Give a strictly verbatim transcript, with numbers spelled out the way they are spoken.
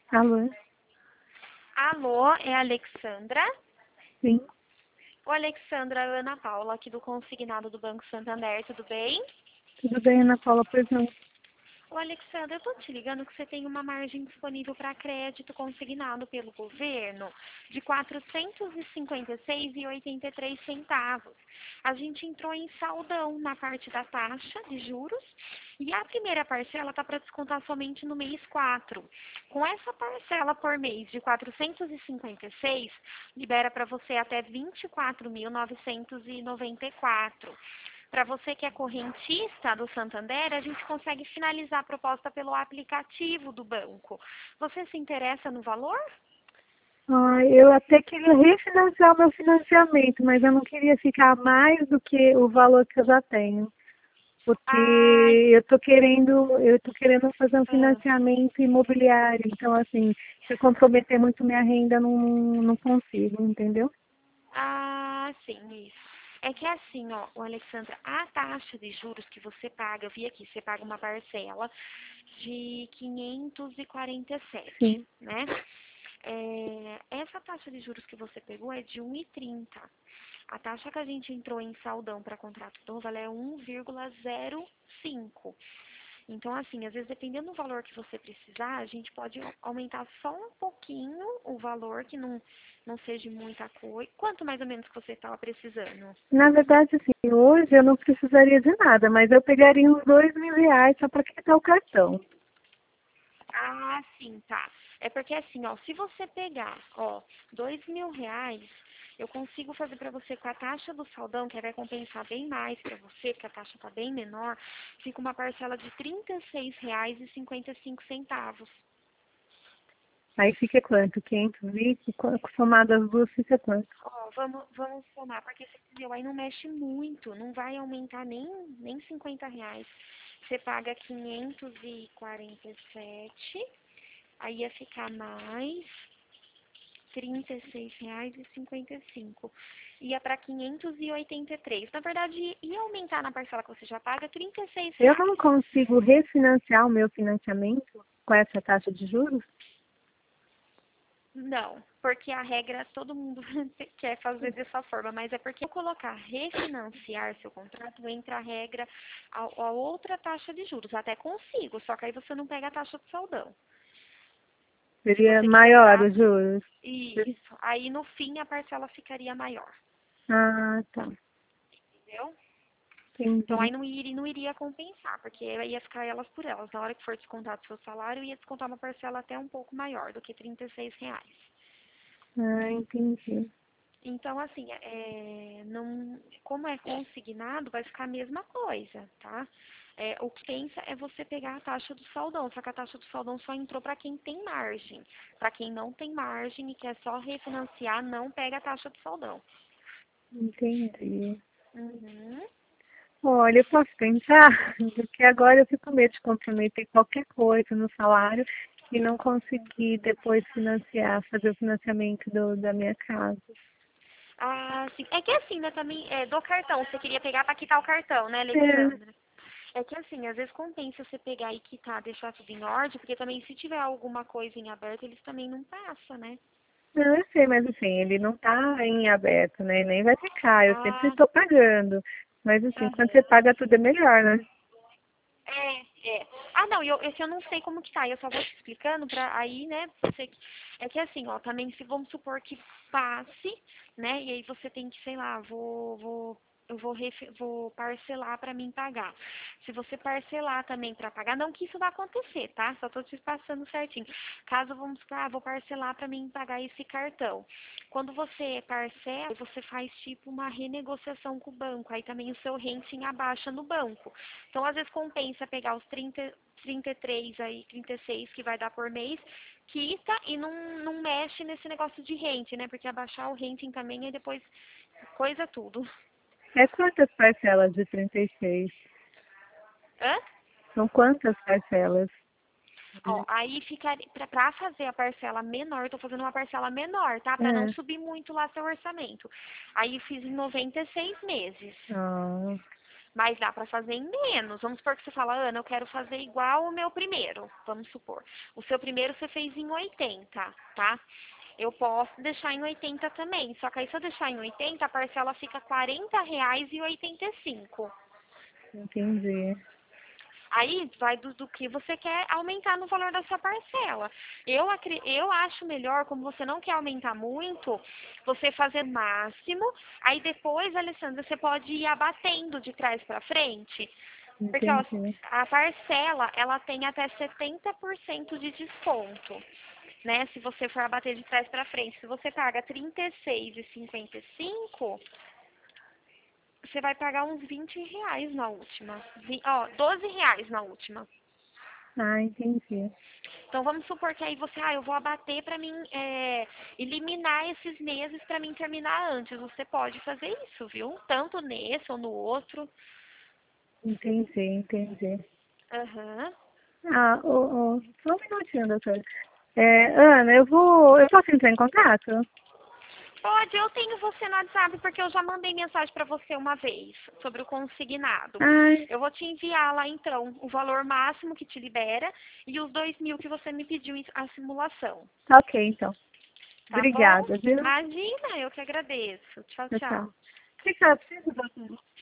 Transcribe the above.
Alô? Alô, é a Alexandra? Sim, O Alexandra, é a Ana Paula, aqui do Consignado do Banco Santander, tudo bem? tudo bem, Ana Paula? Pois não. Ô, Alexandra, eu tô te ligando que você tem uma margem disponível para crédito consignado pelo governo de quatrocentos e cinquenta e seis reais e oitenta e três centavos. A gente entrou em saldão na parte da taxa de juros e a primeira parcela está para descontar somente no mês quatro. Com essa parcela por mês de quatrocentos e cinquenta e seis, libera para você até vinte e quatro mil novecentos e noventa e quatro. Para você que é correntista do Santander, a gente consegue finalizar a proposta pelo aplicativo do banco. Você se interessa no valor? Ah, eu até queria refinanciar o meu financiamento, mas eu não queria ficar mais do que o valor que eu já tenho. Porque Ah, eu tô querendo, eu tô querendo fazer um ah, financiamento imobiliário. Então, assim, se eu comprometer muito minha renda, não, não consigo, entendeu? ah, sim, isso. É que é assim, ó, o Alexandra, a taxa de juros que você paga, eu vi aqui, você paga uma parcela de quinhentos e quarenta e sete, Sim. né? É, essa taxa de juros que você pegou é de um e trinta. A taxa que a gente entrou em saldão para contrato novo, ela é um vírgula zero cinco. Então, assim, às vezes, dependendo do valor que você precisar, a gente pode aumentar só um pouquinho o valor, que não, não seja muita coisa. Quanto mais ou menos que você estava precisando? Na verdade, assim, hoje eu não precisaria de nada, mas eu pegaria uns dois mil reais só para quitar o cartão. Ah, sim, tá. É porque assim, ó, se você pegar, ó, dois mil reais, eu consigo fazer pra você com a taxa do saldão, que vai compensar bem mais pra você, porque a taxa tá bem menor, fica uma parcela de trinta e seis reais e cinquenta e cinco centavos. Aí fica quanto? quinhentos e vinte? Qu- Somado as duas, fica quanto? Ó, vamos, vamos somar, porque você entendeu, aí não mexe muito, não vai aumentar nem, nem cinquenta reais. Você paga quinhentos e quarenta e sete, aí ia ficar mais trinta e seis reais e cinquenta e cinco. Ia para quinhentos e oitenta e três. Na verdade, ia aumentar na parcela que você já paga trinta e seis Eu não reais. consigo refinanciar o meu financiamento com essa taxa de juros? Não, porque a regra todo mundo quer fazer dessa forma, mas é porque ao colocar refinanciar seu contrato, entra a regra a, a outra taxa de juros. Até consigo, só que aí você não pega a taxa de saldão. Se Seria você quiser maior usar os juros? isso, aí no fim a parcela ficaria maior, Ah, tá. entendeu? Então aí Entendi. não iria, não iria compensar, porque aí ia ficar elas por elas. Na hora que for descontar do seu salário, ia descontar uma parcela até um pouco maior do que trinta e seis reais. Ah, entendi. Então, assim, é, não, como é consignado, vai ficar a mesma coisa, tá? É, o que pensa é você pegar a taxa do saldão, só que a taxa do saldão só entrou para quem tem margem. Para quem não tem margem e quer só refinanciar, não pega a taxa do saldão. Entendi. Uhum. Olha, eu posso pensar, porque agora eu fico com medo de comprometer qualquer coisa no salário e não conseguir depois financiar, fazer o financiamento do, da minha casa. Ah, sim. É que assim, né, também, é, do cartão, você queria pegar para quitar o cartão, né, É, Alexandra? É que assim, às vezes compensa você pegar e quitar, deixar tudo em ordem, porque também se tiver alguma coisa em aberto, eles também não passam, né? não, eu sei, mas assim, ele não tá em aberto, né? Nem vai ficar, eu sempre Ah, estou pagando. Mas assim, quando você aham. paga tudo é melhor, né? É, é. Ah, não, eu, esse eu não sei como que tá, eu só vou te explicando pra aí, né, você que... É que assim, ó, também se vamos supor que passe, né, e aí você tem que, sei lá, vou, vou, eu vou, refe- vou parcelar pra mim pagar. Se você parcelar também pra pagar, não que isso vai acontecer, tá? Só tô te passando certinho. Caso vamos supor, ah, vou parcelar pra mim pagar esse cartão. Quando você parcela, você faz tipo uma renegociação com o banco, aí também o seu rating abaixa no banco. Então, às vezes, compensa pegar os trinta, trinta e três aí, trinta e seis que vai dar por mês, quita e não, não mexe nesse negócio de rente, né? Porque abaixar o renting também aí depois coisa tudo. É quantas parcelas de trinta e seis? Hã? São quantas parcelas? Ó, aí ficaria, pra, pra fazer a parcela menor, eu tô fazendo uma parcela menor, tá? Pra não É. subir muito lá seu orçamento. Aí eu fiz em noventa e seis meses. Ah. mas dá para fazer em menos. Vamos supor que você fala, Ana, eu quero fazer igual o meu primeiro, vamos supor. O seu primeiro você fez em oitenta, tá? Eu posso deixar em oitenta também, só que aí se eu deixar em oitenta, a parcela fica quarenta reais e oitenta e cinco. Entendi. Aí vai do, do que você quer aumentar no valor da sua parcela. Eu, acre- eu acho melhor, como você não quer aumentar muito, você fazer máximo. Aí depois, Alessandra, você pode ir abatendo de trás para frente. Porque ó, Entendi. a parcela, ela tem até setenta por cento de desconto. Né? Se você for abater de trás para frente. Se você paga trinta e seis reais e cinquenta e cinco, você vai pagar uns vinte reais na última. Vi- Ó, doze reais na última. Ah, entendi. Então vamos supor que aí você, ah, eu vou abater para mim é, eliminar esses meses para mim terminar antes. Você pode fazer isso, viu? Tanto nesse ou no outro. Entendi, entendi. Aham. Ah, ô, ô, só um minutinho, doutora. É, Ana, eu vou. Eu posso entrar em contato? Pode, eu tenho você no WhatsApp porque eu já mandei mensagem para você uma vez sobre o consignado. Ai, Eu vou te enviar lá então o valor máximo que te libera e os dois mil que você me pediu em- a simulação. tá ok, então. Tá bom? Obrigada, viu? Imagina, eu que agradeço. Tchau, Tchau, tchau. tchau. O que que ela precisa, doutora?